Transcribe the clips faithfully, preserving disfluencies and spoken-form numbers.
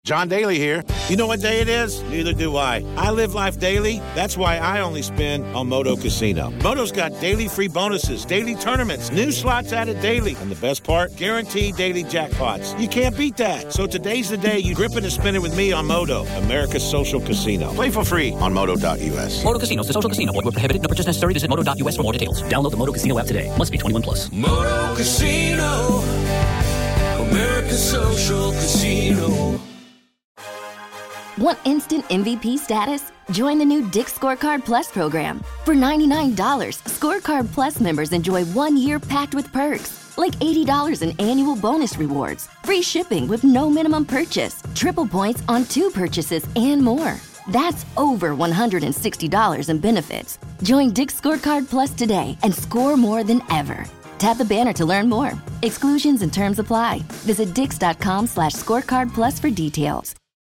John Daly here. You know what day it is? Neither do I. I live life daily. That's why I only spin on Moto Casino. Moto's got daily free bonuses, daily tournaments, new slots added daily. And the best part? Guaranteed daily jackpots. You can't beat that. So today's the day you grip it and spin it with me on Moto, America's social casino. Play for free on moto dot u s. Moto Casino is a social casino. Void where prohibited. No purchase necessary. Visit moto dot u s for more details. Download the Moto Casino app today. Must be twenty-one plus. Moto Casino, America's social casino. Want instant M V P status? Join the new Dick's Scorecard Plus program. For ninety-nine dollars, Scorecard Plus members enjoy one year packed with perks, like eighty dollars in annual bonus rewards, free shipping with no minimum purchase, triple points on two purchases, and more. That's over one hundred sixty dollars in benefits. Join Dick's Scorecard Plus today and score more than ever. Tap the banner to learn more. Exclusions and terms apply. Visit dix.com slash scorecard plus for details.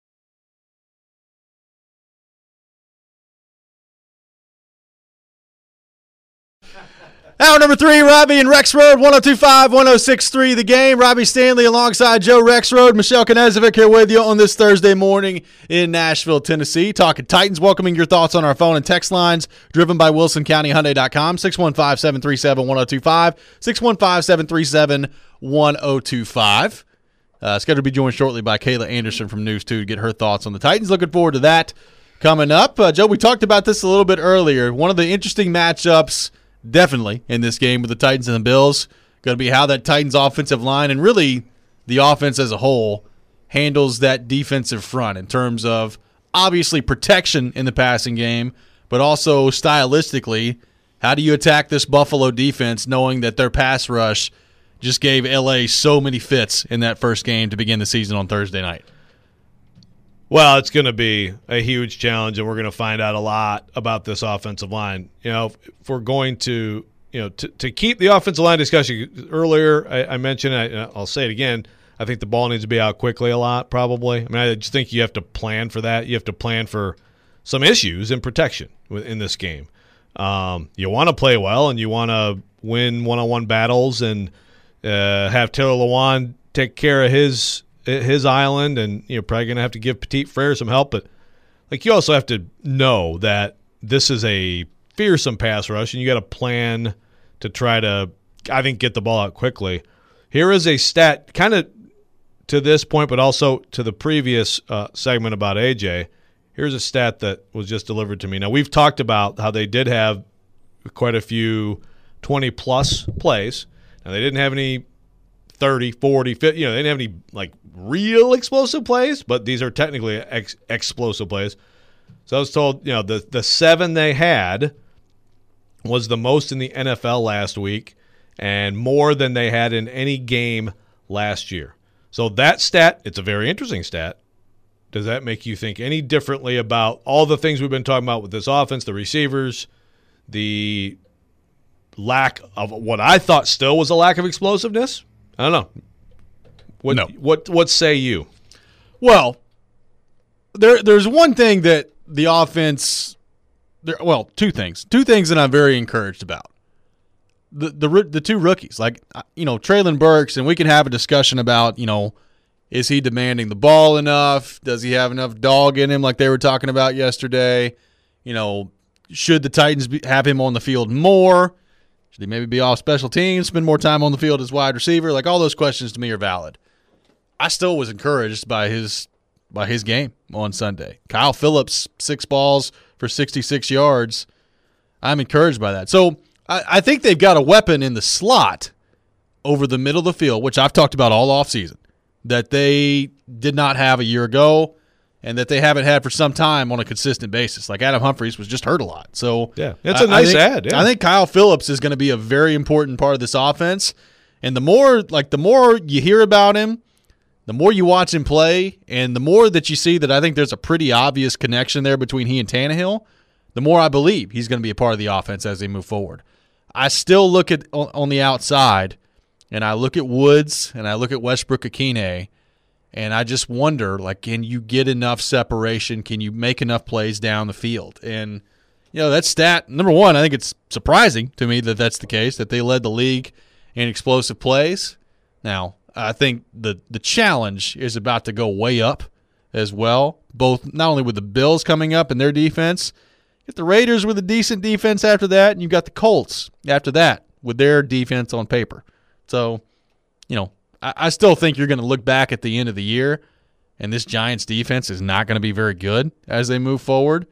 Hour number three, Robbie and Rexroad, one oh two point five, one oh six point three The Game. Robbie Stanley alongside Joe Rexroad. Michelle Knezovic here with you on this Thursday morning in Nashville, Tennessee. Talking Titans, welcoming your thoughts on our phone and text lines, driven by Wilson County Hyundai dot com, six one five, seven three seven, one oh two five, six one five, seven three seven, one oh two five. Uh, scheduled to be joined shortly by Kayla Anderson from News two to get her thoughts on the Titans. Looking forward to that coming up. Uh, Joe, we talked about this a little bit earlier. One of the interesting matchups definitely in this game with the Titans and the Bills going to be how that Titans offensive line and really the offense as a whole handles that defensive front in terms of obviously protection in the passing game, but also stylistically, how do you attack this Buffalo defense knowing that their pass rush just gave L A so many fits in that first game to begin the season on Thursday night? Well, it's going to be a huge challenge, and we're going to find out a lot about this offensive line. You know, if we're going to, you know, to, to keep the offensive line discussion earlier, I, I mentioned, I, I'll say it again, I think the ball needs to be out quickly a lot, probably. I mean, I just think you have to plan for that. You have to plan for some issues in protection in this game. Um, you want to play well, and you want to win one-on-one battles and uh, have Taylor Lewan take care of his his island, and you're probably going to have to give Petit Frere some help. But like, you also have to know that this is a fearsome pass rush, and you got to plan to try to, I think, get the ball out quickly. Here is a stat kind of to this point, but also to the previous uh, segment about A J. Here's a stat that was just delivered to me. Now, we've talked about how they did have quite a few twenty-plus plays. Now, they didn't have any thirty, forty, fifty, you know, they didn't have any, like, real explosive plays, but these are technically ex- explosive plays. So I was told, you know, the, the seven they had was the most in the N F L last week and more than they had in any game last year. So that stat, it's a very interesting stat. Does that make you think any differently about all the things we've been talking about with this offense, the receivers, the lack of what I thought still was a lack of explosiveness? I don't know. What, no. What what say you? Well, there there's one thing that the offense there well, two things. Two things that I'm very encouraged about. The the the two rookies, like, you know, Treylon Burks, and we can have a discussion about, you know, is he demanding the ball enough? Does he have enough dog in him like they were talking about yesterday? You know, should the Titans be, have him on the field more? Should he maybe be off special teams, spend more time on the field as wide receiver? Like, all those questions to me are valid. I still was encouraged by his by his game on Sunday. Kyle Phillips, six balls for sixty-six yards. I'm encouraged by that. So I, I think they've got a weapon in the slot over the middle of the field, which I've talked about all offseason, that they did not have a year ago and that they haven't had for some time on a consistent basis. Like, Adam Humphries was just hurt a lot. So yeah, that's a nice I think, ad. Yeah. I think Kyle Phillips is going to be a very important part of this offense. And the more, like, the more you hear about him, the more you watch him play, and the more that you see that I think there's a pretty obvious connection there between he and Tannehill, the more I believe he's going to be a part of the offense as they move forward. I still look at on the outside, and I look at Woods, and I look at Westbrook-Akine, and I just wonder, like, can you get enough separation? Can you make enough plays down the field? And, you know, that stat, number one, I think it's surprising to me that that's the case, that they led the league in explosive plays. Now, I think the the challenge is about to go way up as well, both not only with the Bills coming up and their defense, you get the Raiders with a decent defense after that, and you've got the Colts after that with their defense on paper. So, you know, I, I still think you're going to look back at the end of the year, and this Giants defense is not going to be very good as they move forward.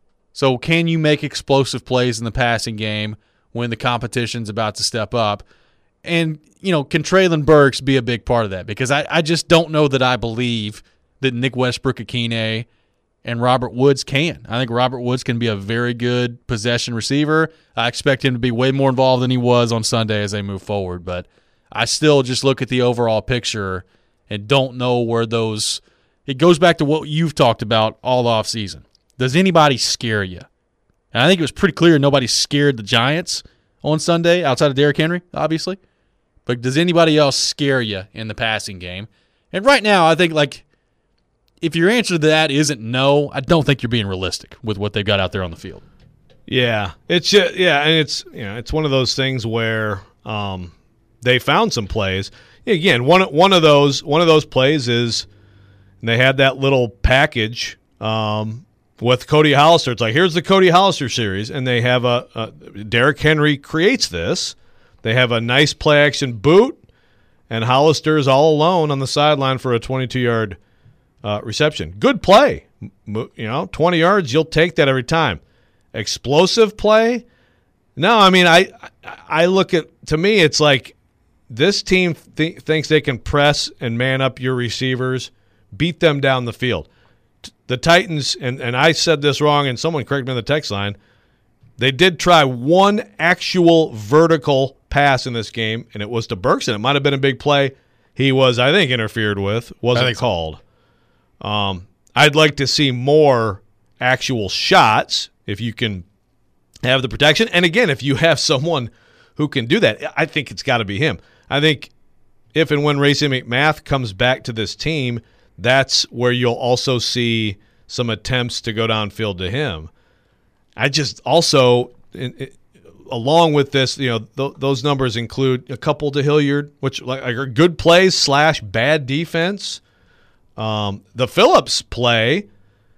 So can you make explosive plays in the passing game when the competition's about to step up? And, you know, can Treylon Burks be a big part of that? Because I, I just don't know that I believe that Nick Westbrook-Akine and Robert Woods can. I think Robert Woods can be a very good possession receiver. I expect him to be way more involved than he was on Sunday as they move forward. But I still just look at the overall picture and don't know where those – it goes back to what you've talked about all offseason. Does anybody scare you? And I think it was pretty clear nobody scared the Giants on Sunday, outside of Derrick Henry, obviously. But does anybody else scare you in the passing game? And right now, I think, like, if your answer to that isn't no, I don't think you're being realistic with what they've got out there on the field. Yeah, it's just, yeah, and it's you know it's one of those things where um, they found some plays. Again, one one of those one of those plays is they had that little package um, with Cody Hollister. It's like, here's the Cody Hollister series, and they have a, a Derrick Henry creates this. They have a nice play action boot, and Hollister is all alone on the sideline for a twenty-two yard uh, reception. Good play, you know, twenty yards. You'll take that every time. Explosive play? No, I mean, I I look at, to me, it's like this team th- thinks they can press and man up your receivers, beat them down the field. The Titans, and, and I said this wrong, and someone corrected me on the text line, they did try one actual vertical pass in this game, and it was to Burks, and it might have been a big play. He was, I think, interfered with, wasn't called. So. Um, I'd like to see more actual shots if you can have the protection. And, again, if you have someone who can do that, I think it's got to be him. I think if and when Racey McMath comes back to this team, that's where you'll also see some attempts to go downfield to him. I just also, in, in, along with this, you know, th- those numbers include a couple to Hilliard, which like are good plays slash bad defense. Um, the Phillips play,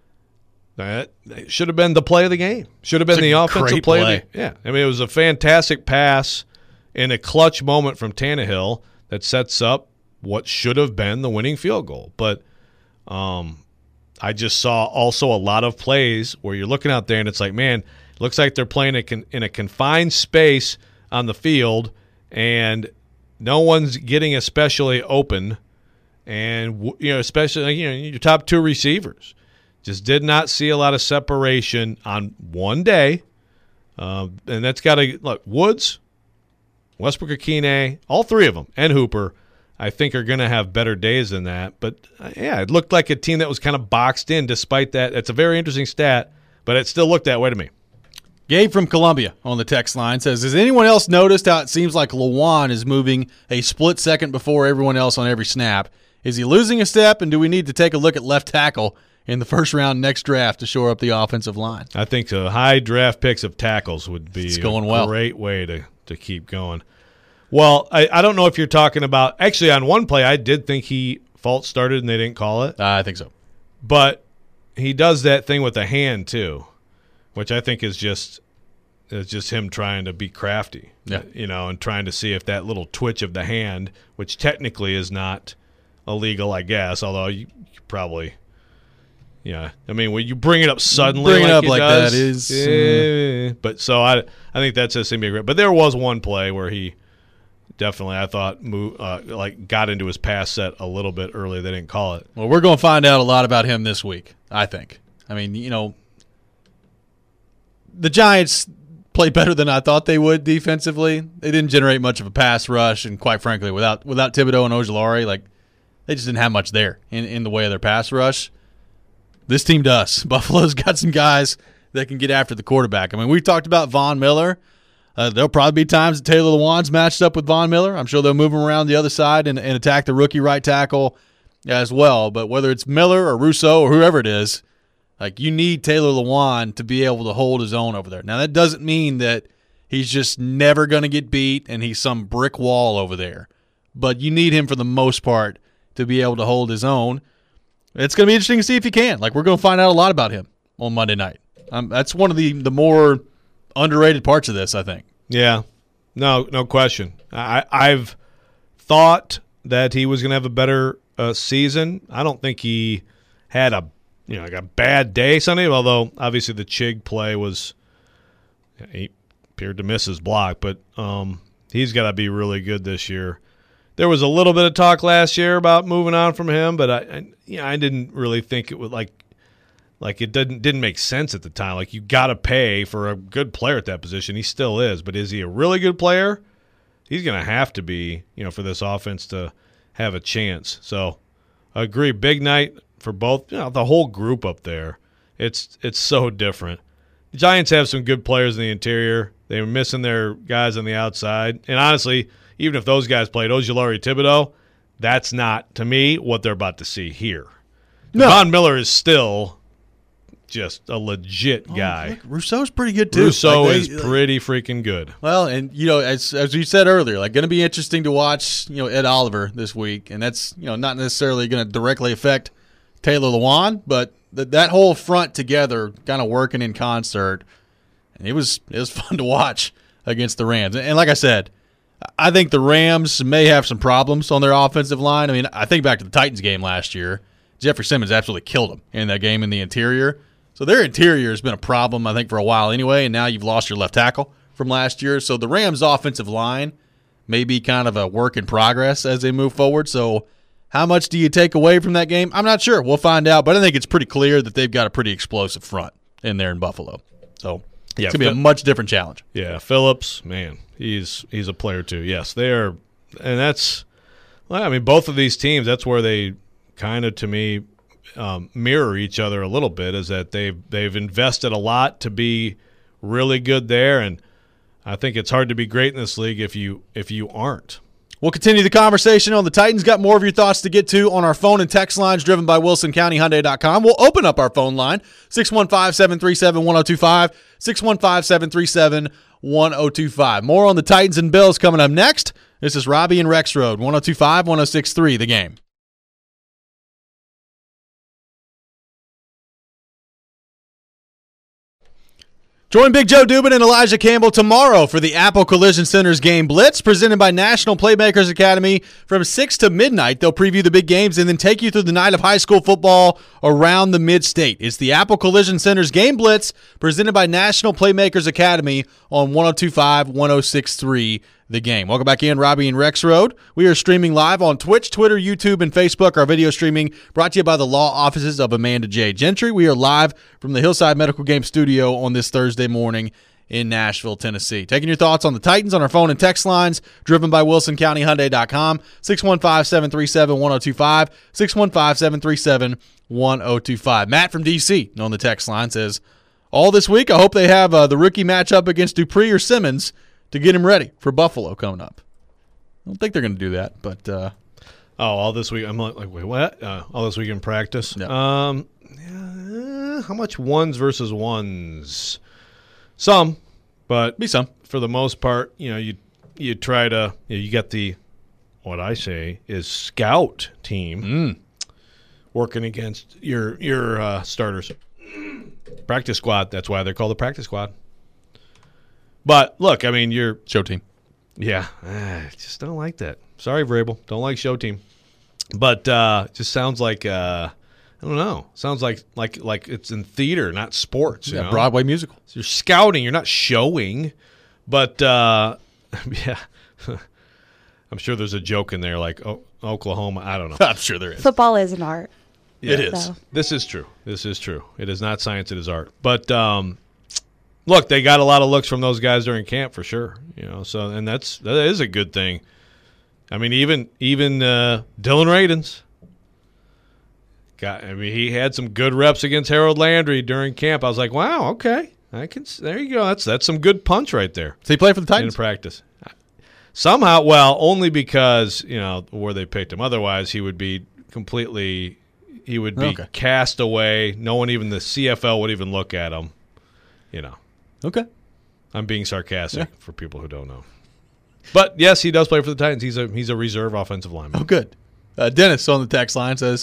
that should have been the play of the game. Should have been the offensive play. play. Of the, yeah, I mean, it was a fantastic pass in a clutch moment from Tannehill that sets up what should have been the winning field goal. But um, I just saw also a lot of plays where you're looking out there and it's like, man, it looks like they're playing a con- in a confined space on the field and no one's getting especially open. And, you know, especially, you know, your top two receivers just did not see a lot of separation on one day. Uh, and that's got to, look, Woods, Westbrook-Akine, all three of them, and Hooper, I think are going to have better days than that. But, uh, yeah, it looked like a team that was kind of boxed in despite that. It's a very interesting stat, but it still looked that way to me. Gabe from Columbia on the text line says, has anyone else noticed how it seems like Lewan is moving a split second before everyone else on every snap? Is he losing a step, and do we need to take a look at left tackle in the first round next draft to shore up the offensive line? I think uh, high draft picks of tackles would be it's going a well. great way to, to keep going. Well, I, I don't know if you're talking about – actually, on one play, I did think he false started and they didn't call it. Uh, I think so. But he does that thing with the hand too, which I think is just is just him trying to be crafty, yeah. you know, and trying to see if that little twitch of the hand, which technically is not illegal, I guess, although you, you probably – yeah, I mean, when you bring it up suddenly, bring it like up he like does, that is. Eh, but so I, I think that's just gonna be great. But there was one play where he definitely, I thought, move, uh, like got into his pass set a little bit early. They didn't call it. Well, we're going to find out a lot about him this week, I think. I mean, you know, the Giants played better than I thought they would defensively. They didn't generate much of a pass rush, and quite frankly, without without Thibodeau and Ojulari, like they just didn't have much there in in the way of their pass rush. This team does. Buffalo's got some guys that can get after the quarterback. I mean, we talked about Von Miller. Uh, there'll probably be times that Taylor Lewan's matched up with Von Miller. I'm sure they'll move him around the other side and, and attack the rookie right tackle as well. But whether it's Miller or Rousseau or whoever it is, like you need Taylor Lewan to be able to hold his own over there. Now, that doesn't mean that he's just never going to get beat and he's some brick wall over there. But you need him for the most part to be able to hold his own. It's going to be interesting to see if he can. Like, we're going to find out a lot about him on Monday night. Um, that's one of the, the more underrated parts of this, I think. Yeah, no, no question. I, I've thought that he was going to have a better uh, season. I don't think he had a you know like a bad day Sunday. Although obviously the Chig play was he appeared to miss his block, but um, he's got to be really good this year. There was a little bit of talk last year about moving on from him, but I, I you know, I didn't really think it would like like it didn't didn't make sense at the time. Like you got to pay for a good player at that position. He still is, but is he a really good player? He's going to have to be, you know, for this offense to have a chance. So, I agree. Big night for both, you know, the whole group up there. It's it's so different. The Giants have some good players in the interior. They were missing their guys on the outside, and honestly, even if those guys played Ojulari Thibodeau, that's not, to me, what they're about to see here. No. Von Miller is still just a legit guy. Oh, look, Rousseau's pretty good, too. Rousseau like they, is pretty freaking good. Well, and, you know, as as you said earlier, like, going to be interesting to watch, you know, Ed Oliver this week, and that's, you know, not necessarily going to directly affect Taylor Lewan, but th- that whole front together kind of working in concert, and it was, it was fun to watch against the Rams. And, and like I said, I think the Rams may have some problems on their offensive line. I mean, I think back to the Titans game last year. Jeffrey Simmons absolutely killed them in that game in the interior. So their interior has been a problem, I think, for a while anyway, and now you've lost your left tackle from last year. So the Rams' offensive line may be kind of a work in progress as they move forward. So how much do you take away from that game? I'm not sure. We'll find out. But I think it's pretty clear that they've got a pretty explosive front in there in Buffalo. So Yeah, it's going to be a Phil- much different challenge. Yeah, Phillips, man, he's he's a player too. Yes, they are, and that's, well, I mean, both of these teams, that's where they kind of, to me, um, mirror each other a little bit, is that they've, they've invested a lot to be really good there, and I think it's hard to be great in this league if you if you aren't. We'll continue the conversation on the Titans. Got more of your thoughts to get to on our phone and text lines driven by Wilson County Hyundai dot com. We'll open up our phone line, six one five, seven three seven, one oh two five, six one five, seven three seven, one oh two five. More on the Titans and Bills coming up next. This is Robbie and Rex Road, one oh two five, one oh six three, The Game. Join Big Joe Dubin and Elijah Campbell tomorrow for the Apple Collision Center's Game Blitz, presented by National Playmakers Academy. From six to midnight, they'll preview the big games and then take you through the night of high school football around the mid-state. It's the Apple Collision Center's Game Blitz, presented by National Playmakers Academy on one oh two five, one oh six three, The Game. Welcome back in, Robbie and Rex Road. We are streaming live on Twitch, Twitter, YouTube, and Facebook. Our video streaming brought to you by the law offices of Amanda J. Gentry. We are live from the Hillside Medical Game Studio on this Thursday morning in Nashville, Tennessee. Taking your thoughts on the Titans on our phone and text lines, driven by Wilson County Hyundai dot com, six one five, seven three seven, one oh two five, six one five, seven three seven, one oh two five. Matt from D C on the text line says, all this week, I hope they have uh, the rookie matchup against Dupree or Simmons to get him ready for Buffalo coming up. I don't think they're going to do that, but uh, Oh, all this week. I'm like, like wait, what? Uh, all this week in practice? Yeah. Um, yeah, how much ones versus ones? Some, but be some. For the most part, you know, you you try to, you, know, you get the, what I say is scout team Mm. working against your your uh, starters. Practice squad. That's why they're called the practice squad. But look, I mean, you're Show team. yeah, I just don't like that. Sorry, Vrabel. Don't like show team. But uh just sounds like uh I don't know. Sounds like like like it's in theater, not sports. You Yeah, know? Broadway musical. So you're scouting, you're not showing. But uh yeah. I'm sure there's a joke in there like oh, Oklahoma. I don't know. I'm sure there is. Football is an art. Yeah, It is. So. This is true. This is true. It is not science, it is art. But um look, they got a lot of looks from those guys during camp for sure. You know, so and that's that is a good thing. I mean, even even uh, Dylan Radins got. I mean, he had some good reps against Harold Landry during camp. I was like, wow, okay, I can. There you go. That's that's some good punch right there So he played for the in Titans? practice. Somehow, well, only because you know where they picked him. Otherwise, he would be completely. He would be Okay. cast away. No one, even the C F L, would even look at him. You know. Okay. I'm being sarcastic Yeah. for people who don't know. But yes, he does play for the Titans. He's a he's a reserve offensive lineman. Oh, good. Uh, Dennis on the text line says,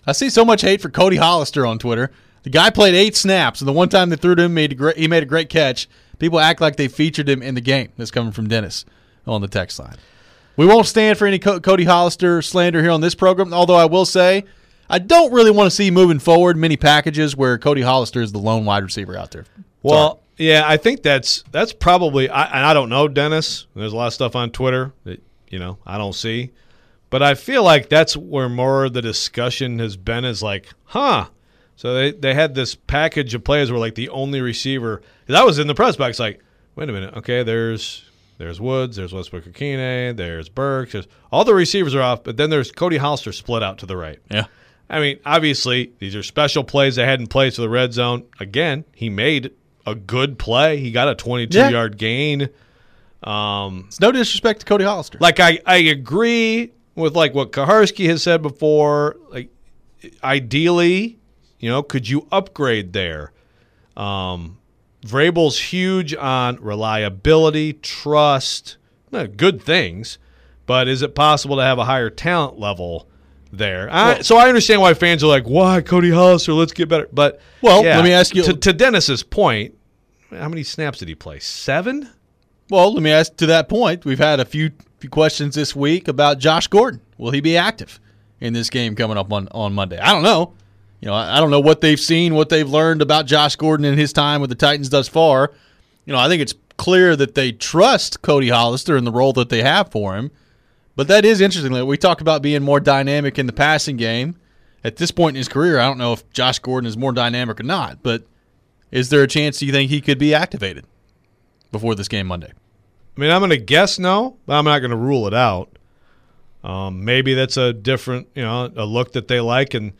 I see so much hate for Cody Hollister on Twitter. The guy played eight snaps, and the one time they threw to him, made a great, he made a great catch. People act like they featured him in the game. That's coming from Dennis on the text line. We won't stand for any Co- Cody Hollister slander here on this program, although I will say I don't really want to see moving forward many packages where Cody Hollister is the lone wide receiver out there. Well, yeah, I think that's that's probably I, – and I don't know, Dennis. There's a lot of stuff on Twitter that, you know, I don't see. But I feel like that's where more of the discussion has been is like, huh. So they, they had this package of players where, like, the only receiver – because I was in the press box like, wait a minute, okay, there's there's Woods, there's Westbrook-Akine, there's Burks. There's, all the receivers are off, but then there's Cody Hollister split out to the right. Yeah. I mean, obviously, these are special plays they hadn't played to the red zone. Again, he made a good play. He got a twenty-two-yard yeah. gain. Um, it's no disrespect to Cody Hollister. Like, I, I agree with, like, what Kaharski has said before. Like, ideally, you know, could you upgrade there? Um, Vrabel's huge on reliability, trust, good things. But is it possible to have a higher talent level there? I, well, so I understand why fans are like, why Cody Hollister, let's get better. But, well, yeah, let me ask you. To, to Dennis's point, how many snaps did he play? Seven? Well, let me ask to that point. We've had a few, few questions this week about Josh Gordon. Will he be active in this game coming up on, on Monday? I don't know. You know, I, I don't know what they've seen, what they've learned about Josh Gordon in his time with the Titans thus far. You know, I think it's clear that they trust Cody Hollister in the role that they have for him. But that is interesting. We talk about being more dynamic in the passing game. At this point in his career, I don't know if Josh Gordon is more dynamic or not, but is there a chance you think he could be activated before this game Monday? I mean, I'm going to guess no, but I'm not going to rule it out. Um, maybe that's a different, you know, a look that they like. And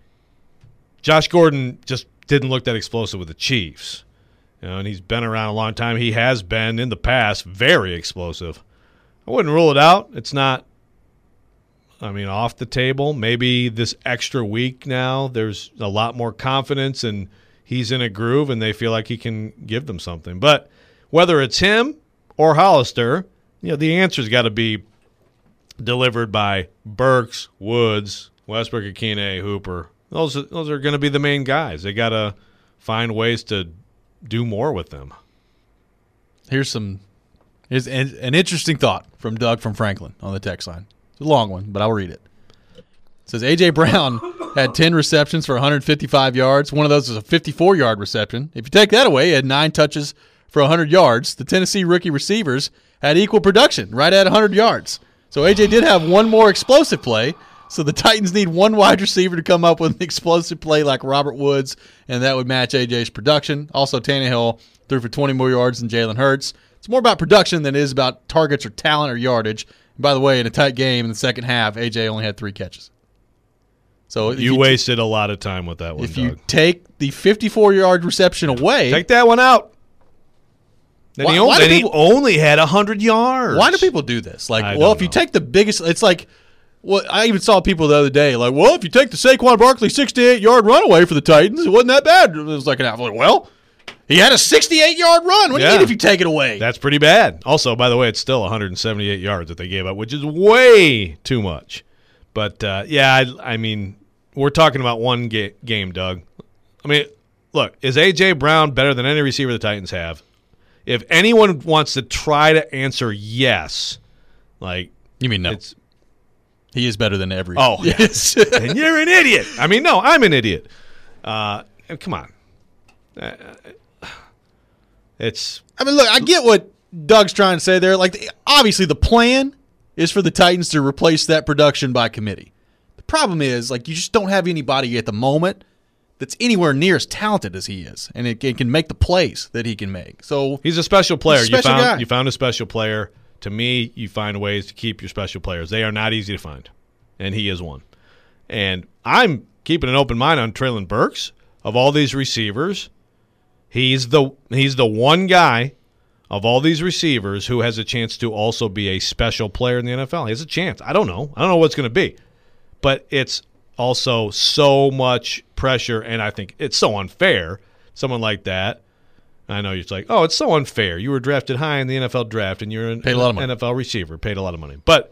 Josh Gordon just didn't look that explosive with the Chiefs. You know, and he's been around a long time. He has been, in the past, very explosive. I wouldn't rule it out. It's not, I mean, off the table. Maybe this extra week now, there's a lot more confidence and he's in a groove and they feel like he can give them something. But whether it's him or Hollister, you know, the answer's got to be delivered by Burks, Woods, Westbrook-Akine, Hooper. Those, those are going to be the main guys. They got to find ways to do more with them. Here's some here's an, an interesting thought from Doug from Franklin on the text line. It's a long one, but I'll read it. It says A J. Brown had ten receptions for one hundred fifty-five yards. One of those was a fifty-four-yard reception. If you take that away, he had nine touches for one hundred yards. The Tennessee rookie receivers had equal production, right at one hundred yards. So A J did have one more explosive play. So the Titans need one wide receiver to come up with an explosive play like Robert Woods, and that would match A J's production. Also, Tannehill threw for twenty more yards than Jalen Hurts. It's more about production than it is about targets or talent or yardage. And by the way, in a tight game in the second half, A J only had three catches. So you, you wasted t- a lot of time with that one, If Doug. you take the fifty-four-yard reception away. Take that one out. Then, why, he, only, then people, he only had one hundred yards. Why do people do this? Like, I well, if know. you take the biggest – it's like – well, I even saw people the other day like, well, if you take the Saquon Barkley sixty-eight-yard run away for the Titans, it wasn't that bad. It was like an hour. Well, he had a sixty-eight-yard run. What do Yeah. you mean if you take it away? That's pretty bad. Also, by the way, it's still one hundred seventy-eight yards that they gave up, which is way too much. But, uh, yeah, I, I mean, we're talking about one ga- game, Doug. I mean, look, is A J. Brown better than any receiver the Titans have? If anyone wants to try to answer yes, like – You mean no? It's, he is better than every. Oh, yes. And you're an idiot. I mean, no, I'm an idiot. Uh, come on. Uh, it's. I mean, look, I get what Doug's trying to say there. Like, obviously, the plan is for the Titans to replace that production by committee. The problem is, like, you just don't have anybody at the moment that's anywhere near as talented as he is, and it, it can make the plays that he can make. So he's a special player. He's a special you found guy. you found a special player. To me, you find ways to keep your special players. They are not easy to find, and he is one. And I'm keeping an open mind on Treylon Burks. Of all these receivers, he's the he's the one guy of all these receivers who has a chance to also be a special player in the N F L. He has a chance. I don't know. I don't know what it's going to be. But it's also so much pressure, and I think it's so unfair. Someone like that. I know you're like, oh, it's so unfair. You were drafted high in the N F L draft, and you're an Paid a lot of money. N F L receiver, paid a lot of money. But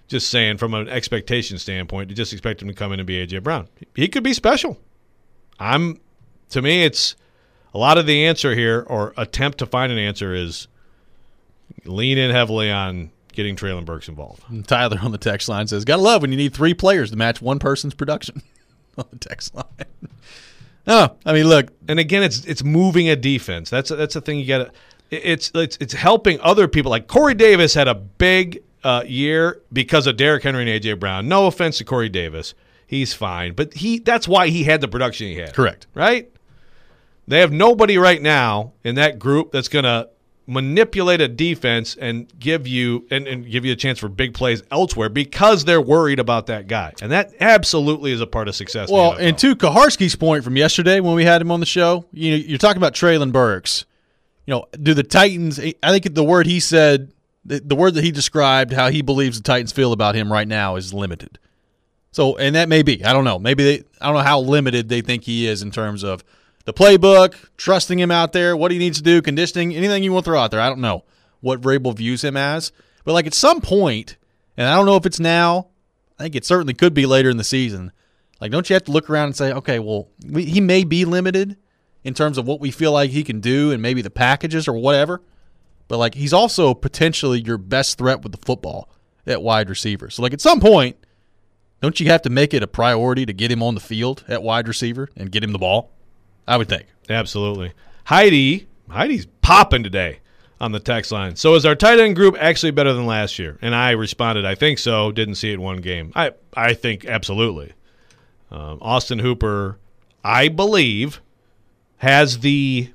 Just saying from an expectation standpoint, to just expect him to come in and be A J. Brown. He could be special. I'm, to me, it's a lot of the answer here, or attempt to find an answer, is lean in heavily on getting Treylon Burks involved. And Tyler on the text line says, gotta love when you need three players to match one person's production. On the text line. No, I mean, look. And again, it's it's moving a defense. That's that's the thing you got to it's, it's it's helping other people. Like Corey Davis had a big uh, year because of Derrick Henry and A J. Brown. No offense to Corey Davis. He's fine. But he that's why he had the production he had. Correct. Right? They have nobody right now in that group that's going to manipulate a defense and give you and, and give you a chance for big plays elsewhere because they're worried about that guy. And that absolutely is a part of success. Well, and to Kaharski's point from yesterday when we had him on the show, you know, you're talking about Treylon Burks. You know, do the Titans, I think the word he said, the, the word that he described, how he believes the Titans feel about him right now is limited. So, and that may be, I don't know, maybe they, I don't know how limited they think he is in terms of the playbook, trusting him out there, what he needs to do, conditioning, anything you want to throw out there. I don't know what Vrabel views him as. But, like, at some point, and I don't know if it's now, I think it certainly could be later in the season, like, don't you have to look around and say, okay, well, we, he may be limited in terms of what we feel like he can do and maybe the packages or whatever. But, like, he's also potentially your best threat with the football at wide receiver. So, like, at some point, don't you have to make it a priority to get him on the field at wide receiver and get him the ball? I would think. Absolutely. Heidi, Heidi's popping today on the text line. So is our tight end group actually better than last year? And I responded, I think so. Didn't see it in one game. I, I think absolutely. Um, Austin Hooper, I believe, has the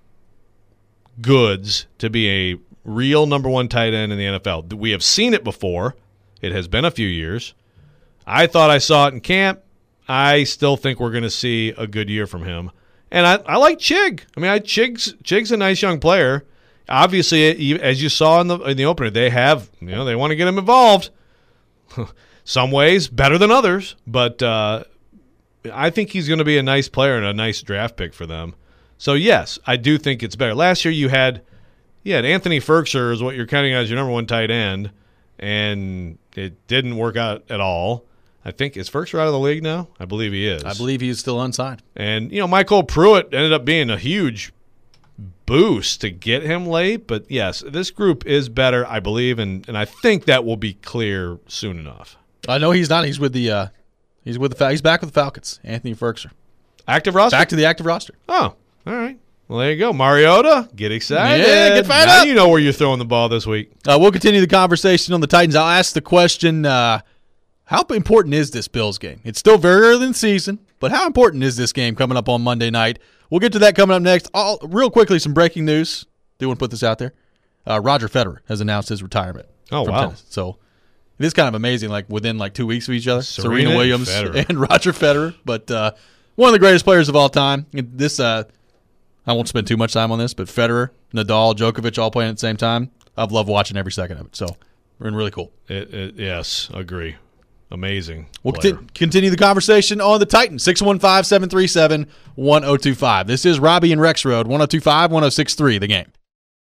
goods to be a real number one tight end in the N F L. We have seen it before. It has been a few years. I thought I saw it in camp. I still think we're going to see a good year from him. And I, I like Chig. I mean, I, Chig's Chig's a nice young player. Obviously, as you saw in the in the opener, they have you know they want to get him involved. Some ways better than others, but uh, I think he's going to be a nice player and a nice draft pick for them. So yes, I do think it's better. Last year you had you had Anthony Firkser is what you're counting as your number one tight end, and it didn't work out at all. I think, is Firkser out of the league now? I believe he is. I believe he is still unsigned. And, you know, Michael Pruitt ended up being a huge boost to get him late. But, yes, this group is better, I believe, and, and I think that will be clear soon enough. I know he's not. He's with the uh, he's with the Fal- he's back with the Falcons, Anthony Firkser. Active roster? Back to the active roster. Oh, all right. Well, there you go. Mariota, get excited. Yeah, get fired now up. You know where you're throwing the ball this week. Uh, we'll continue the conversation on the Titans. I'll ask the question, uh, how important is this Bills game? It's still very early in the season, but how important is this game coming up on Monday night? We'll get to that coming up next. All, real quickly, some breaking news. Do want to put this out there. Uh, Roger Federer has announced his retirement. Oh, from wow. tennis. So it is kind of amazing, like within like two weeks of each other. Serena, Serena Williams Federer. and Roger Federer. But uh, one of the greatest players of all time. This, uh, I won't spend too much time on this, but Federer, Nadal, Djokovic all playing at the same time. I've loved watching every second of it. So we're in really cool. It, it, yes, agree. Amazing. We'll player. conti- continue the conversation on the Titans. six one five, seven three seven, one oh two five. This is Robbie and Rex Road, one oh two five, one oh six three, the game.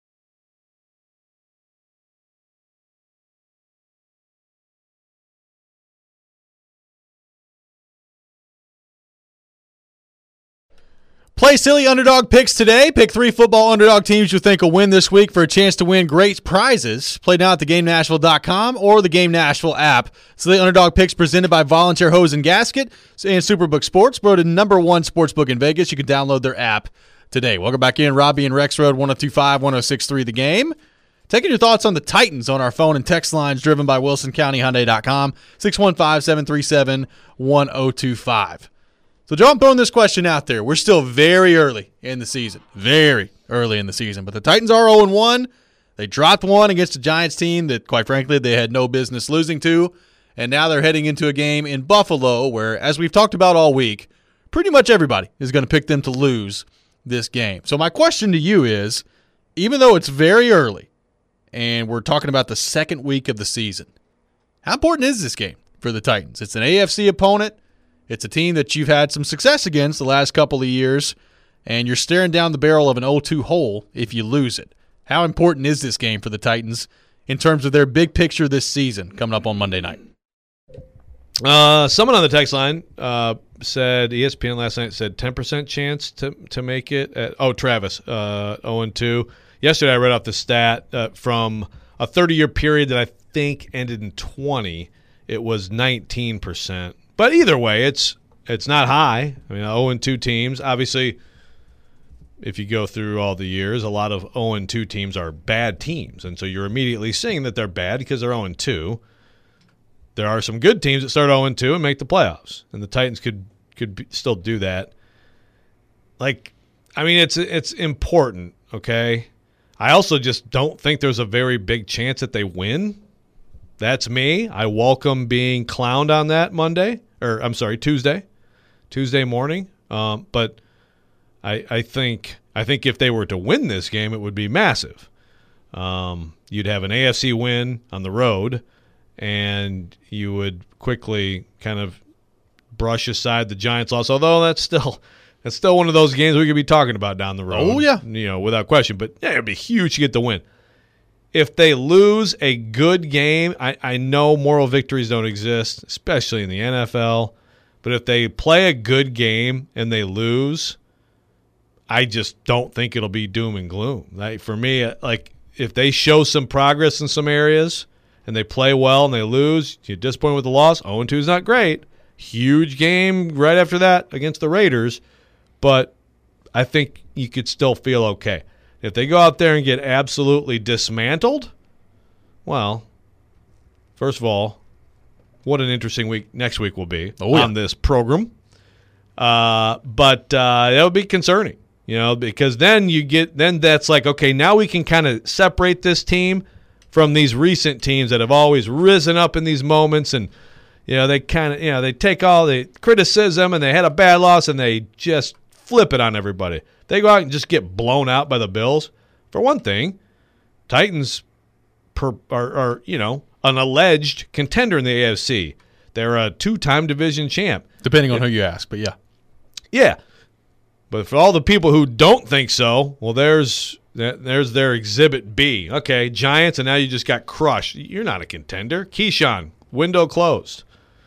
Play silly underdog picks today. Pick three football underdog teams you think will win this week for a chance to win great prizes. Play now at the game nashville dot com or the Game Nashville app. Silly underdog picks presented by Volunteer Hose and Gasket and Superbook Sports, voted number one sportsbook in Vegas. You can download their app today. Welcome back in. Robbie and Rex Road, one oh two five, one oh six three, the game. Taking your thoughts on the Titans on our phone and text lines driven by wilson county hyundai dot com, six one five, seven three seven, one oh two five. So, Joe, I'm throwing this question out there. We're still very early in the season. Very early in the season. But the Titans are oh and one. They dropped one against a Giants team that, quite frankly, they had no business losing to. And now they're heading into a game in Buffalo where, as we've talked about all week, pretty much everybody is going to pick them to lose this game. So my question to you is, even though it's very early and we're talking about the second week of the season, how important is this game for the Titans? It's an A F C opponent. It's a team that you've had some success against the last couple of years, and you're staring down the barrel of an oh two hole if you lose it. How important is this game for the Titans in terms of their big picture this season coming up on Monday night? Uh, someone on the text line uh, said, E S P N last night said ten percent chance to to make it. At, oh, Travis, uh, oh and two. Yesterday I read off the stat uh, from a thirty-year period that I think ended in twenty. It was nineteen percent. But either way, it's it's not high. I mean, oh and two teams. Obviously, if you go through all the years, a lot of oh and two teams are bad teams. And so you're immediately saying that they're bad because they're oh and two. There are some good teams that start oh and two and make the playoffs, and the Titans could could be, still do that. Like, I mean, it's it's important, okay? I also just don't think there's a very big chance that they win. That's me. I welcome being clowned on that Monday, or I'm sorry, Tuesday, Tuesday morning. Um, but I I think I think if they were to win this game, it would be massive. Um, you'd have an A F C win on the road, and you would quickly kind of brush aside the Giants loss, although that's still that's still one of those games we could be talking about down the road. Oh, yeah. You know, without question. But, yeah, it would be huge to get the win. If they lose a good game, I, I know moral victories don't exist, especially in the N F L, but if they play a good game and they lose, I just don't think it'll be doom and gloom. Like, for me, like, if they show some progress in some areas – and they play well and they lose, you're disappointed with the loss. oh and two is not great. Huge game right after that against the Raiders, but I think you could still feel okay. If they go out there and get absolutely dismantled, well, first of all, what an interesting week next week will be oh, yeah. on this program. Uh, but uh, that would be concerning, you know, because then you get then that's like, okay, now we can kind of separate this team from these recent teams that have always risen up in these moments, and you know they kind of you know they take all the criticism and they had a bad loss and they just flip it on everybody. They go out and just get blown out by the Bills. For one thing, Titans per, are, are you know an alleged contender in the A F C. They're a two-time division champ, depending on who you ask. But yeah, yeah. But for all the people who don't think so, well, there's. There's their Exhibit B. Okay, Giants, and now you just got crushed. You're not a contender. Keyshawn, window closed.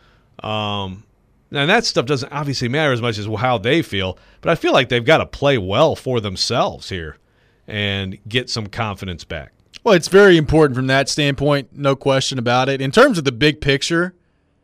Um, and that stuff doesn't obviously matter as much as how they feel, but I feel like they've got to play well for themselves here and get some confidence back. Well, it's very important from that standpoint, no question about it. In terms of the big picture,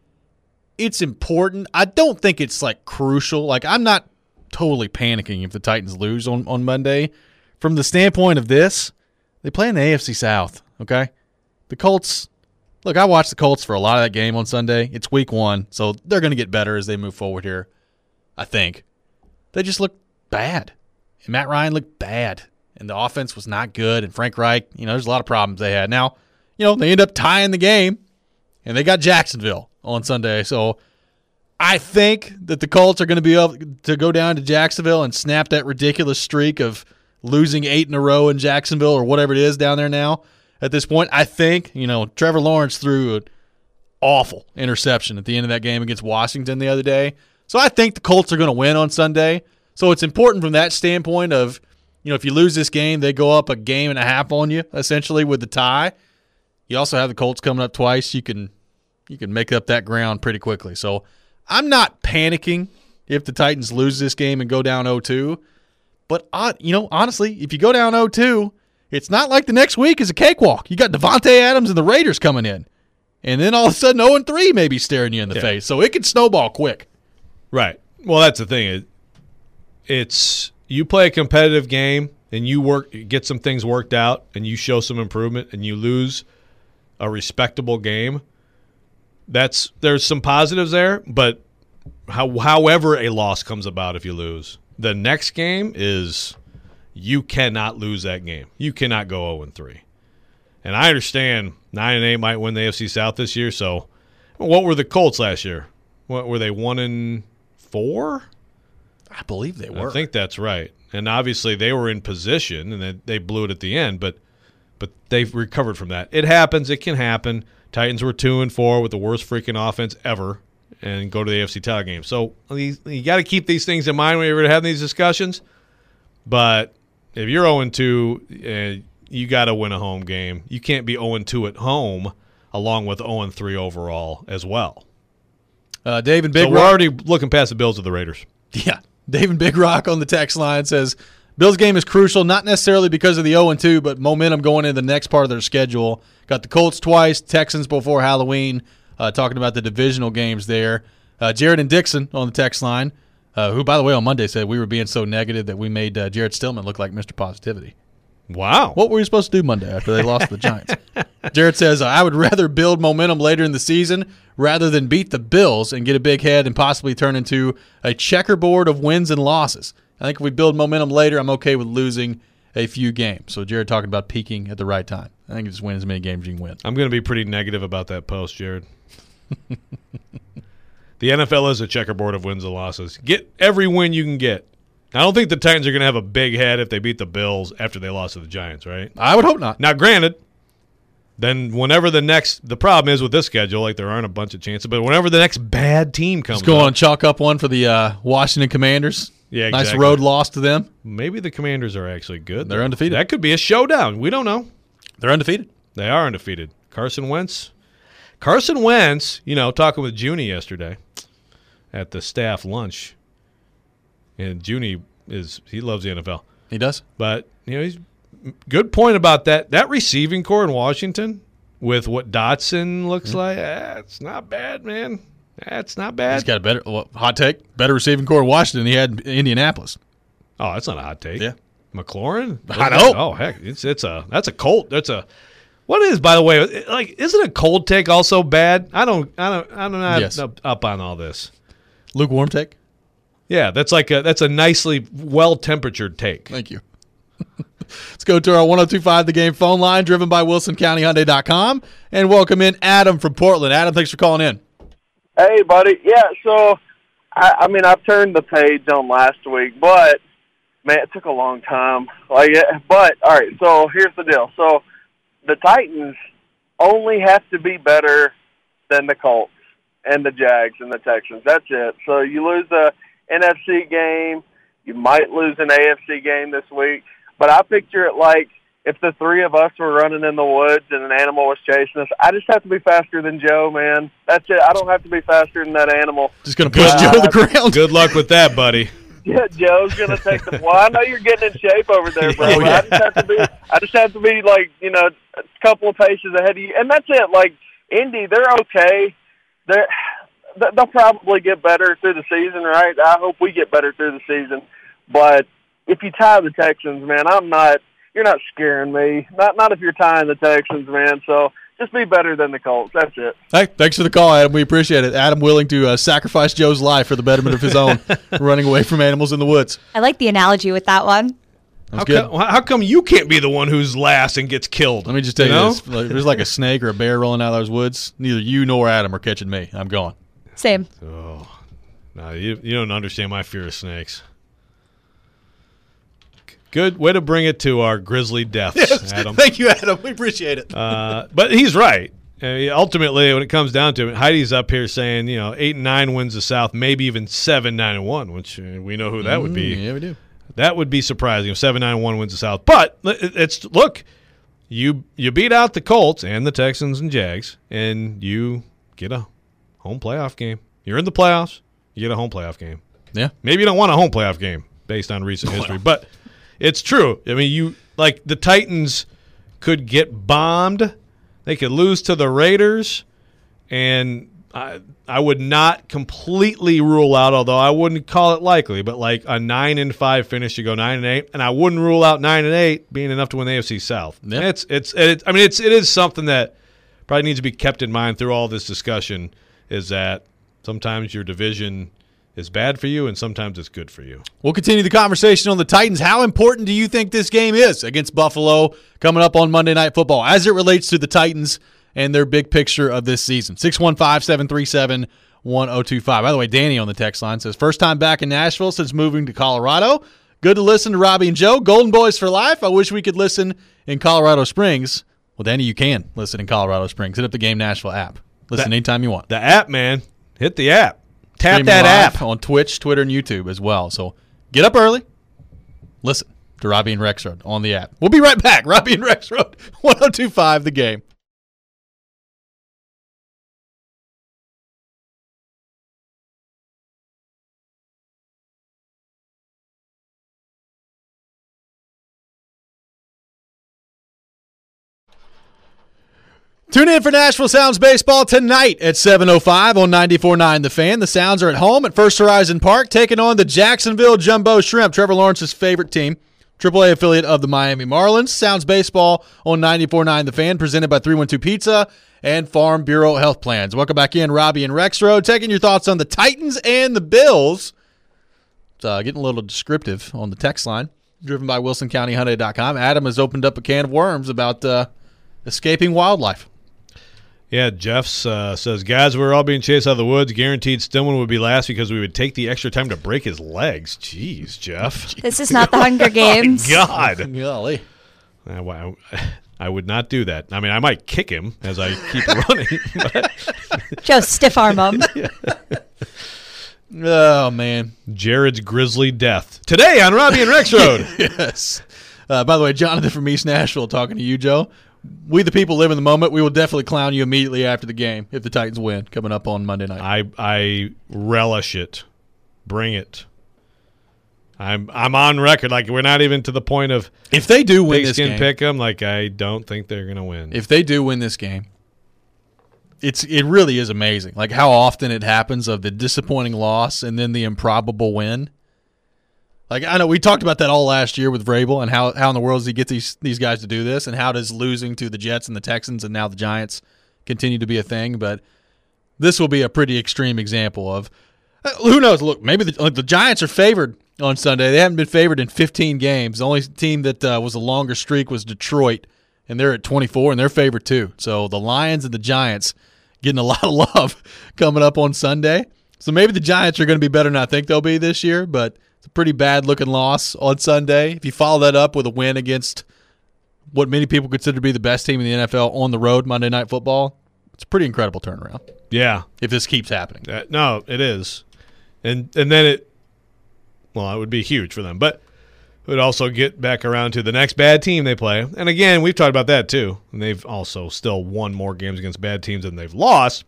it's important. I don't think it's, like, crucial. Like, I'm not totally panicking if the Titans lose on, on Monday. From the standpoint of this, they play in the A F C South, okay? The Colts, look, I watched the Colts for a lot of that game on Sunday. It's week one, so they're going to get better as they move forward here, I think. They just look bad. And Matt Ryan looked bad, and the offense was not good, and Frank Reich, you know, there's a lot of problems they had. Now, you know, they end up tying the game, and they got Jacksonville on Sunday, so I think that the Colts are going to be able to go down to Jacksonville and snap that ridiculous streak of losing eight in a row in Jacksonville or whatever it is down there now at this point. I think, you know, Trevor Lawrence threw an awful interception at the end of that game against Washington the other day. So I think the Colts are going to win on Sunday. So it's important from that standpoint of, you know, if you lose this game, they go up a game and a half on you, essentially, with the tie. You also have the Colts coming up twice. You can you can make up that ground pretty quickly. So I'm not panicking if the Titans lose this game and go down oh two. But, uh, you know, honestly, if you go down oh two, it's not like the next week is a cakewalk. You got Devontae Adams and the Raiders coming in. And then all of a sudden oh and three may be staring you in the yeah. face. So it could snowball quick. Right. Well, that's the thing. It's you play a competitive game and you work, get some things worked out and you show some improvement and you lose a respectable game. That's there's some positives there, but how, however a loss comes about if you lose, the next game is you cannot lose that game. You cannot go oh and three. And I understand nine and eight might win the A F C South this year. So, what were the Colts last year? What were they, one and four? I believe they were. I think that's right. And obviously they were in position, and they, they blew it at the end. But but they've recovered from that. It happens. It can happen. Titans were two and four with the worst freaking offense ever, and go to the A F C title game. So you, you got to keep these things in mind when you're having these discussions. But if you're oh and two, uh, you got to win a home game. You can't be oh and two at home along with oh and three overall as well. Uh, David Big so we're Rock. already looking past the Bills with the Raiders. Yeah. David Big Rock on the text line says, Bills game is crucial, not necessarily because of the oh and two, but momentum going into the next part of their schedule. Got the Colts twice, Texans before Halloween, uh, talking about the divisional games there. Uh, Jared and Dixon on the text line, uh, who, by the way, on Monday said we were being so negative that we made uh, Jared Stillman look like Mister Positivity. Wow. What were we supposed to do Monday after they lost to the Giants? Jared says, I would rather build momentum later in the season rather than beat the Bills and get a big head and possibly turn into a checkerboard of wins and losses. I think if we build momentum later, I'm okay with losing a few games. So Jared talking about peaking at the right time. I think you just win as many games as you can win. I'm going to be pretty negative about that post, Jared. The N F L is a checkerboard of wins and losses. Get every win you can get. I don't think the Titans are going to have a big head if they beat the Bills after they lost to the Giants, right? I would hope not. Now, granted, then whenever the next – the problem is with this schedule, like there aren't a bunch of chances, but whenever the next bad team comes Let's go up, on chalk up one for the uh, Washington Commanders. Yeah, Nice exactly. road loss to them. maybe the Commanders are actually good. They're undefeated. That could be a showdown. We don't know. They're undefeated. They are undefeated. Carson Wentz. Carson Wentz, you know, talking with Junie yesterday at the staff lunch, and Junie is he loves the N F L. He does. But, you know, he's good point about that. That receiving core in Washington with what Dotson looks like, eh, it's not bad, man. That's not bad. He's got a better well, hot take, better receiving core in Washington than he had in Indianapolis. Oh, that's not a hot take. Yeah. McLaurin? I know. Oh, heck. It's it's a that's a Colt. That's a what is, by the way, like, isn't a cold take also bad? I don't I don't I'm not Yes. up, up on all this. Lukewarm take? Yeah, that's like a that's a nicely well temperatured take. Thank you. Let's go to our one oh two five The Game phone line, driven by Wilson County Hyundai dot com, and welcome in Adam from Portland. Adam, thanks for calling in. Hey, buddy. Yeah, so, I, I mean, I've turned the page on last week, but, man, it took a long time. Like, but, all right, so here's the deal. So, the Titans only have to be better than the Colts and the Jags and the Texans. That's it. So, you lose a N F C game, you might lose an A F C game this week, but I picture it like if the three of us were running in the woods and an animal was chasing us, I just have to be faster than Joe, man. That's it. I don't have to be faster than that animal. Just going to push Uh, Joe to the ground. Good luck with that, buddy. Yeah, Joe's going to take the – well, I know you're getting in shape over there, bro. Oh, but yeah. I just have to be – I just have to be, like, you know, a couple of paces ahead of you. And that's it. Like, Indy, they're okay. They're – they'll probably get better through the season, right? I hope we get better through the season. But if you tie the Texans, man, I'm not – you're not scaring me. Not not if you're tying the Texans, man. So just be better than the Colts. That's it. Hey, thanks for the call, Adam. We appreciate it. Adam willing to uh, sacrifice Joe's life for the betterment of his own, running away from animals in the woods. I like the analogy with that one. How good. come, how come you can't be the one who's last and gets killed? Let me just tell you, you know? this. Like, there's like a snake or a bear rolling out of those woods. Neither you nor Adam are catching me. I'm gone. Same. Oh, no, you you don't understand my fear of snakes. Good way to bring it to our grisly deaths, Adam. Thank you, Adam. We appreciate it. Uh, but he's right. I mean, ultimately, when it comes down to it, Heidi's up here saying, you know, eight and nine wins the South, maybe even seven nine and one, which uh, we know who that would be. Mm, yeah, we do. That would be surprising if seven nine and one wins the South. But it's look, you you beat out the Colts and the Texans and Jags, and you get a home playoff game. You're in the playoffs. You get a home playoff game. Yeah. Maybe you don't want a home playoff game based on recent history, but it's true. I mean, you like the Titans could get bombed. They could lose to the Raiders, and I I would not completely rule out, although I wouldn't call it likely, but like a nine and five finish to go nine and eight, and I wouldn't rule out nine and eight being enough to win the A F C South. Yeah. It's it's it, I mean it's it is something that probably needs to be kept in mind through all this discussion. Is that sometimes your division is bad for you, and sometimes it's good for you. We'll continue the conversation on the Titans. How important do you think this game is against Buffalo coming up on Monday Night Football as it relates to the Titans and their big picture of this season? six one five, seven three seven, one oh two five. By the way, Danny on the text line says, first time back in Nashville since moving to Colorado. Good to listen to Robbie and Joe. Golden Boys for life. I wish we could listen in Colorado Springs. Well, Danny, you can listen in Colorado Springs. Hit up the Game Nashville app. Listen That- anytime you want. The app, man. Hit the app. Tap Streaming that live app. on Twitch, Twitter, and YouTube as well. So get up early, listen. to Robbie and Rexroad on the app. We'll be right back. Robbie and Rexroad, one oh two point five The Game. Tune in for Nashville Sounds Baseball tonight at seven oh five on ninety-four point nine The Fan. The Sounds are at home at First Horizon Park, taking on the Jacksonville Jumbo Shrimp, Trevor Lawrence's favorite team, triple A affiliate of the Miami Marlins. Sounds Baseball on ninety-four point nine The Fan, presented by three one two Pizza and Farm Bureau Health Plans. Welcome back in, Robbie and Rexroad, taking your thoughts on the Titans and the Bills. It's uh, getting a little descriptive on the text line, driven by Wilson County Hyundai dot com. Adam has opened up a can of worms about uh, escaping wildlife. Yeah, Jeff's uh, says, guys, we're all being chased out of the woods. Guaranteed Stillman would be last because we would take the extra time to break his legs. Jeez, Jeff. This is not the Hunger Games. Oh, God. Golly. Uh, wow. I would not do that. I mean, I might kick him as I keep running. But Just stiff arm him. Oh, man. Jared's grisly death. Today on Robbie and Rexroad. Yes. Uh, by the way, Jonathan from East Nashville talking to you, Joe. We the people live in the moment. We will definitely clown you immediately after the game if the Titans win coming up on Monday night. I I relish it. Bring it. I'm I'm on record. Like, we're not even to the point of if they do win this pigskin game, pick them. Like, I don't think they're going to win. If they do win this game, it's it really is amazing. Like how often it happens of the disappointing loss and then the improbable win. Like, I know we talked about that all last year with Vrabel and how, how in the world does he get these these guys to do this, and how does losing to the Jets and the Texans and now the Giants continue to be a thing. But this will be a pretty extreme example of uh, who knows. Look, maybe the, like the Giants are favored on Sunday. They haven't been favored in fifteen games. The only team that uh, was a longer streak was Detroit, and they're at twenty-four, and they're favored too. So the Lions and the Giants getting a lot of love coming up on Sunday. So maybe the Giants are going to be better than I think they'll be this year, but it's a pretty bad-looking loss on Sunday. If you follow that up with a win against what many people consider to be the best team in the N F L on the road Monday Night Football, it's a pretty incredible turnaround. Yeah. If this keeps happening. Uh, no, it is. And and then it, well, it would be huge for them. But it would also get back around to the next bad team they play. And again, we've talked about that too. And they've also still won more games against bad teams than they've lost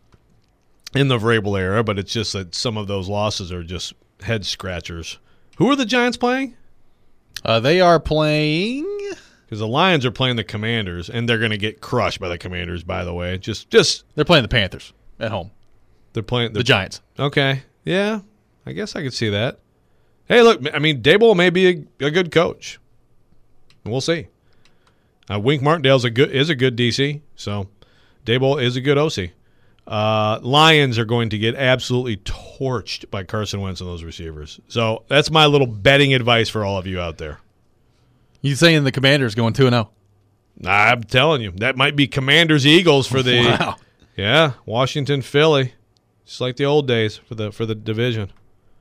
in the Vrabel era. But it's just that some of those losses are just head-scratchers. Who are the Giants playing? Uh, they are playing because the Lions are playing the Commanders, and they're going to get crushed by the Commanders. By the way, just just they're playing the Panthers at home. They're playing the Giants. Okay, yeah, I guess I could see that. Hey, look, I mean, Daboll may be a, a good coach. We'll see. Uh, Wink Martindale's a good is a good D C, so Daboll is a good O C. Uh, Lions are going to get absolutely torched by Carson Wentz and those receivers. So that's my little betting advice for all of you out there. You saying the Commanders going two and oh? I'm telling you, that might be Commanders-Eagles for the wow. Yeah, Washington-Philly. Just like the old days for the for the division.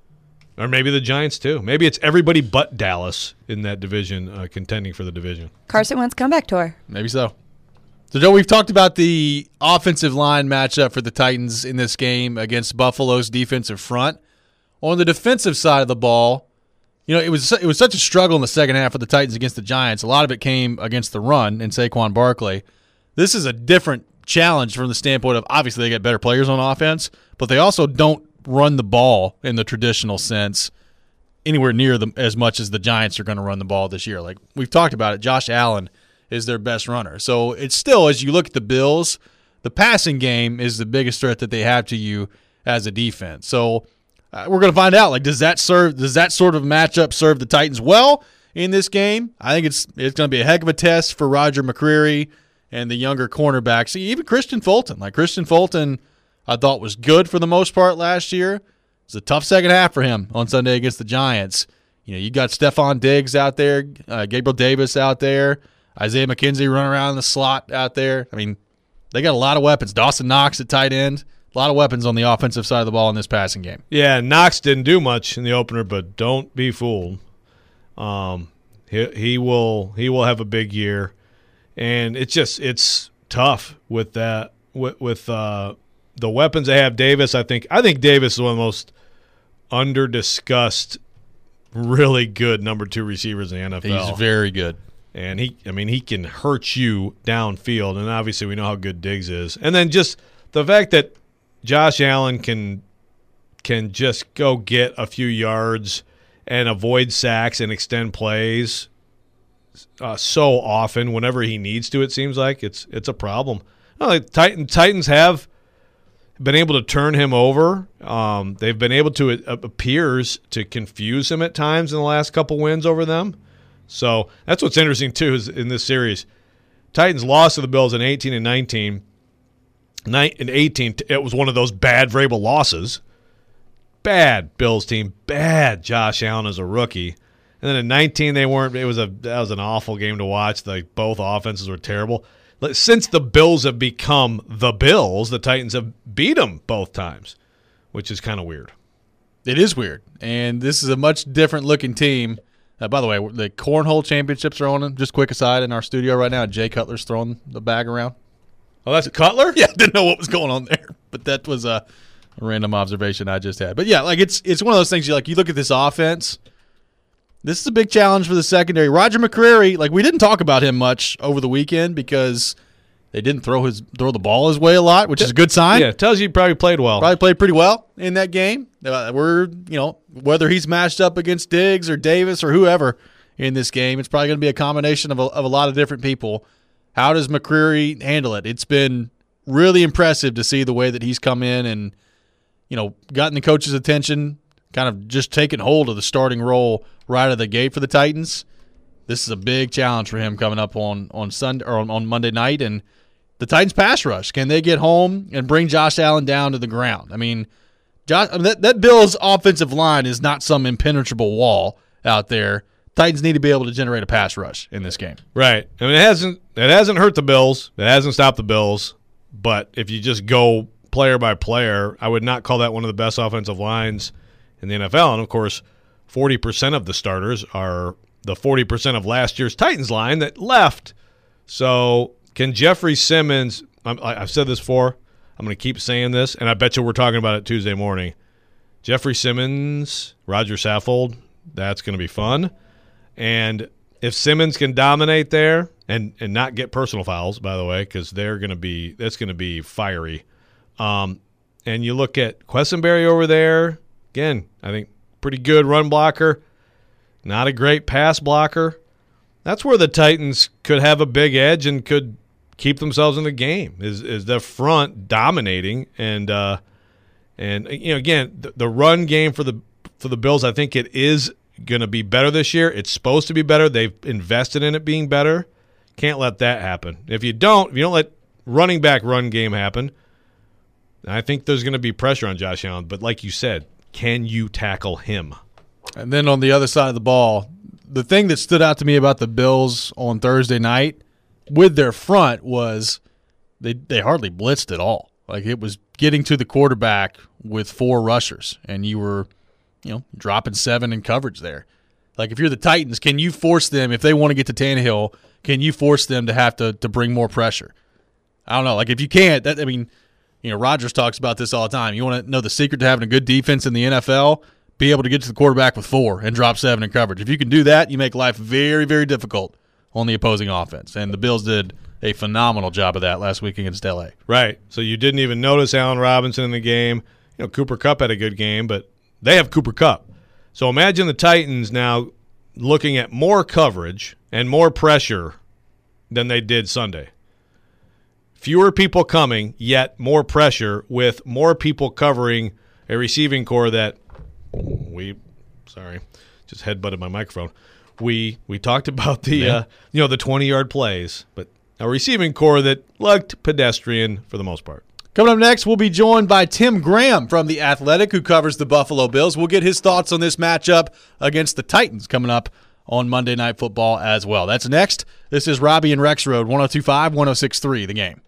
Or maybe the Giants, too. Maybe it's everybody but Dallas in that division uh, contending for the division. Carson Wentz comeback tour. Maybe so. So, Joe, we've talked about the offensive line matchup for the Titans in this game against Buffalo's defensive front. On the defensive side of the ball, you know, it was it was such a struggle in the second half for the Titans against the Giants. A lot of it came against the run and Saquon Barkley. This is a different challenge from the standpoint of obviously they get better players on offense, but they also don't run the ball in the traditional sense anywhere near them as much as the Giants are going to run the ball this year. Like we've talked about it, Josh Allen is their best runner. So it's still, as you look at the Bills, the passing game is the biggest threat that they have to you as a defense. So uh, we're going to find out, like, does that serve, does that sort of matchup serve the Titans well in this game? I think it's it's going to be a heck of a test for Roger McCreary and the younger cornerbacks, even Christian Fulton. Like Christian Fulton, I thought was good for the most part last year. It was a tough second half for him on Sunday against the Giants. You know, you got Stephon Diggs out there, uh, Gabriel Davis out there, Isaiah McKenzie running around in the slot out there. I mean, they got a lot of weapons. Dawson Knox at tight end. A lot of weapons on the offensive side of the ball in this passing game. Yeah, Knox didn't do much in the opener, but don't be fooled. Um, he he will he will have a big year, and it's just it's tough with that with with uh, the weapons they have. Davis, I think I think Davis is one of the most under discussed really good number two receivers in the N F L. He's very good. And he, I mean, he can hurt you downfield. And obviously we know how good Diggs is. And then just the fact that Josh Allen can can just go get a few yards and avoid sacks and extend plays uh, so often whenever he needs to, it seems like it's it's a problem. No, like Titan, Titans have been able to turn him over. Um, they've been able to, it appears, to confuse him at times in the last couple wins over them. So that's what's interesting, too, is in this series. Titans lost to the Bills in eighteen and nineteen. In eighteen, it was one of those bad Vrabel losses. Bad Bills team, bad Josh Allen as a rookie. And then in nineteen, they weren't. It was a that was an awful game to watch. Like both offenses were terrible. Since the Bills have become the Bills, the Titans have beat them both times, which is kind of weird. It is weird, and this is a much different looking team. Uh, by the way, the Cornhole Championships are on. Just quick aside, in our studio right now, Jay Cutler's throwing the bag around. Oh, that's Cutler? Yeah, didn't know what was going on there, but that was a, a random observation I just had. But yeah, like it's it's one of those things. You like you look at this offense. This is a big challenge for the secondary. Roger McCreary, like we didn't talk about him much over the weekend because they didn't throw his throw the ball his way a lot, which is a good sign. Yeah, tells you he probably played well. Probably played pretty well in that game. Uh, we're you know whether he's matched up against Diggs or Davis or whoever in this game, it's probably going to be a combination of a, of a lot of different people. How does McCreary handle it? It's been really impressive to see the way that he's come in and you know gotten the coach's attention, kind of just taking hold of the starting role right out of the gate for the Titans. This is a big challenge for him coming up on on Sunday or on, on Monday night. And the Titans pass rush, can they get home and bring Josh Allen down to the ground? I mean, Josh, I mean that, that Bills offensive line is not some impenetrable wall out there. Titans need to be able to generate a pass rush in this game. Right. I mean, it hasn't it hasn't hurt the Bills. It hasn't stopped the Bills. But if you just go player by player, I would not call that one of the best offensive lines in the N F L. And, of course, forty percent of the starters are the forty percent of last year's Titans line that left. So can Jeffrey Simmons – I've said this before. I'm going to keep saying this, and I bet you we're talking about it Tuesday morning. Jeffrey Simmons, Roger Saffold, that's going to be fun. And if Simmons can dominate there and, and not get personal fouls, by the way, because they're going to be – that's going to be fiery. Um, and you look at Quessenberry over there. Again, I think pretty good run blocker, not a great pass blocker. That's where the Titans could have a big edge and could keep themselves in the game. Is is the front dominating and uh, and you know again the, the run game for the for the Bills. I think it is going to be better this year. It's supposed to be better. They've invested in it being better. Can't let that happen. If you don't, if you don't let running back run game happen, I think there's going to be pressure on Josh Allen. But like you said, can you tackle him? And then on the other side of the ball, the thing that stood out to me about the Bills on Thursday night with their front was they they hardly blitzed at all. Like it was getting to the quarterback with four rushers, and you were, you know, dropping seven in coverage there. Like if you're the Titans, can you force them, if they want to get to Tannehill, can you force them to have to to bring more pressure? I don't know. Like if you can't, that I mean, you know, Rodgers talks about this all the time. You want to know the secret to having a good defense in the N F L? Be able to get to the quarterback with four and drop seven in coverage. If you can do that, you make life very, very difficult on the opposing offense. And the Bills did a phenomenal job of that last week against L A. Right. So you didn't even notice Allen Robinson in the game. You know, Cooper Kupp had a good game, but they have Cooper Kupp. So imagine the Titans now looking at more coverage and more pressure than they did Sunday. Fewer people coming, yet more pressure with more people covering a receiving core that we, sorry, just headbutted my microphone. We we talked about the yeah. uh, you know the twenty-yard plays, but a receiving core that looked pedestrian for the most part. Coming up next, we'll be joined by Tim Graham from The Athletic, who covers the Buffalo Bills. We'll get his thoughts on this matchup against the Titans coming up on Monday Night Football as well. That's next. This is Robbie and Rexroad, one oh two point five, one oh six point three, The Game.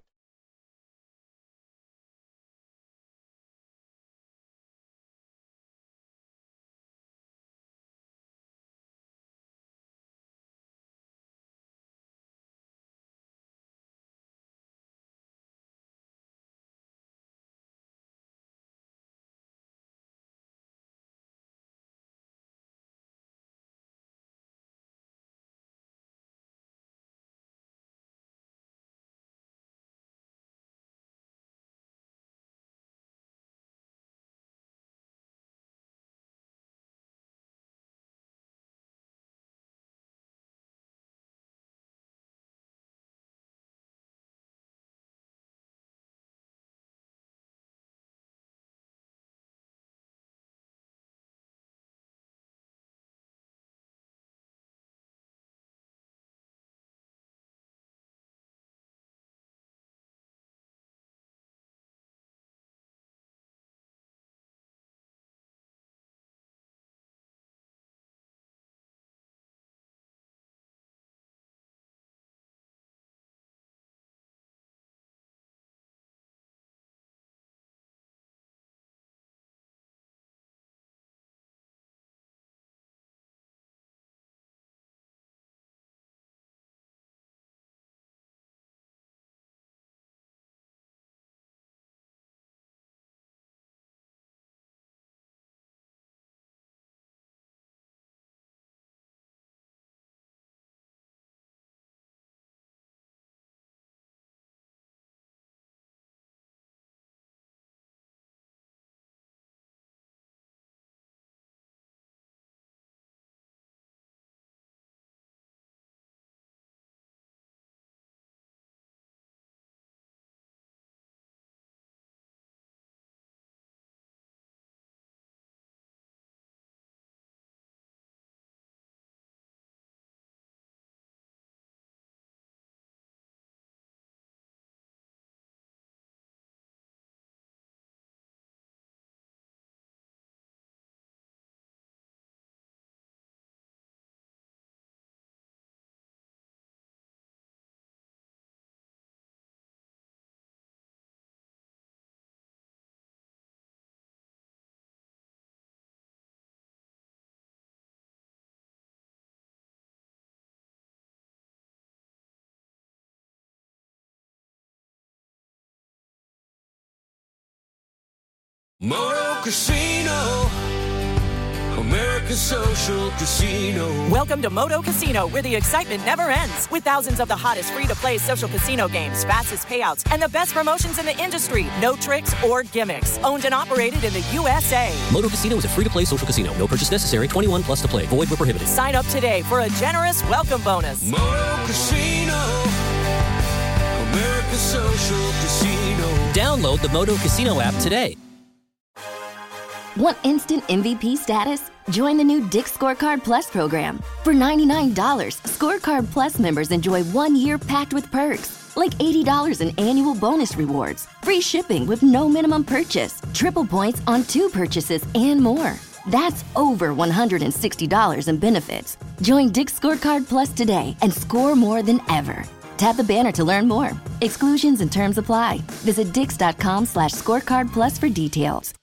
Moto Casino, America's Social Casino. Welcome to Moto Casino, where the excitement never ends. With thousands of the hottest free-to-play social casino games, fastest payouts, and the best promotions in the industry. No tricks or gimmicks. Owned and operated in the U S A. Moto Casino is a free-to-play social casino. No purchase necessary. twenty-one plus to play. Void where prohibited. Sign up today for a generous welcome bonus. Moto Casino, America's Social Casino. Download the Moto Casino app today. Want instant M V P status? Join the new Dick's Scorecard Plus program. For ninety-nine dollars, Scorecard Plus members enjoy one year packed with perks, like eighty dollars in annual bonus rewards, free shipping with no minimum purchase, triple points on two purchases, and more. That's over one hundred sixty dollars in benefits. Join Dick's Scorecard Plus today and score more than ever. Tap the banner to learn more. Exclusions and terms apply. Visit dix.com slash scorecard plus for details.